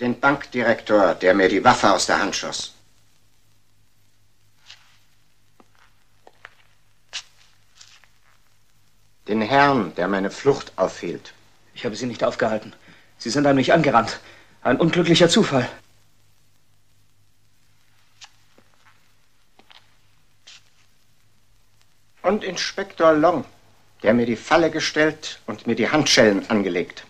Den Bankdirektor, der mir die Waffe aus der Hand schoss. Den Herrn, der meine Flucht aufhielt. Ich habe Sie nicht aufgehalten. Sie sind an mich angerannt. Ein unglücklicher Zufall. Und Inspektor Long, der mir die Falle gestellt und mir die Handschellen angelegt.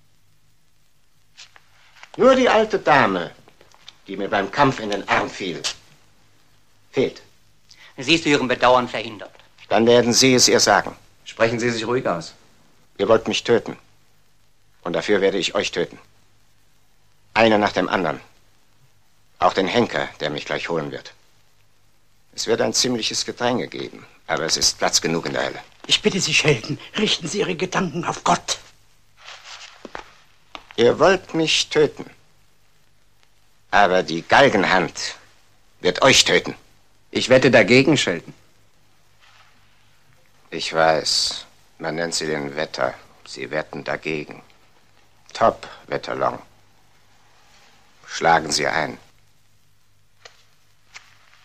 Nur die alte Dame, die mir beim Kampf in den Arm fiel, fehlt. Sie ist zu Ihrem Bedauern verhindert. Dann werden Sie es ihr sagen. Sprechen Sie sich ruhig aus. Ihr wollt mich töten. Und dafür werde ich euch töten. Einer nach dem anderen. Auch den Henker, der mich gleich holen wird. Es wird ein ziemliches Gedränge geben, aber es ist Platz genug in der Hölle. Ich bitte Sie, Sheldon, richten Sie Ihre Gedanken auf Gott. Ihr wollt mich töten. Aber die Galgenhand wird euch töten. Ich wette dagegen, Sheldon. Ich weiß, man nennt sie den Wetter. Sie wetten dagegen. Top, Wetterlong. Schlagen Sie ein.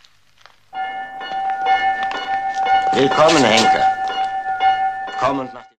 Willkommen, Henker. Komm und mach